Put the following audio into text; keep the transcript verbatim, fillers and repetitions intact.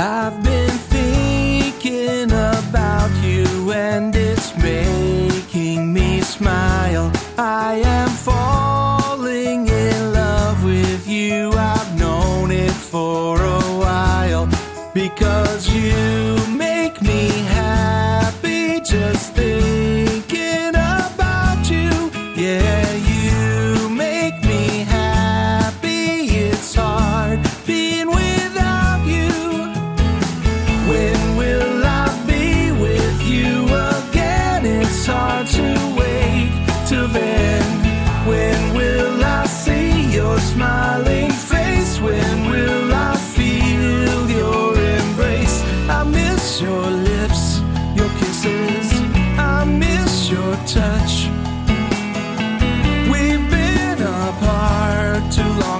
I've been thinking about you and it's making me smile. I am falling in love with you. I've known it for a while because you make me happy just thinking about you. Yeah, you make me happy. It's hard being without you. When will I be with you again? It's hard to wait till then. When will I see your smiling face? When will I feel your embrace? I miss your lips, your kisses. I miss your touch. We've been apart too long.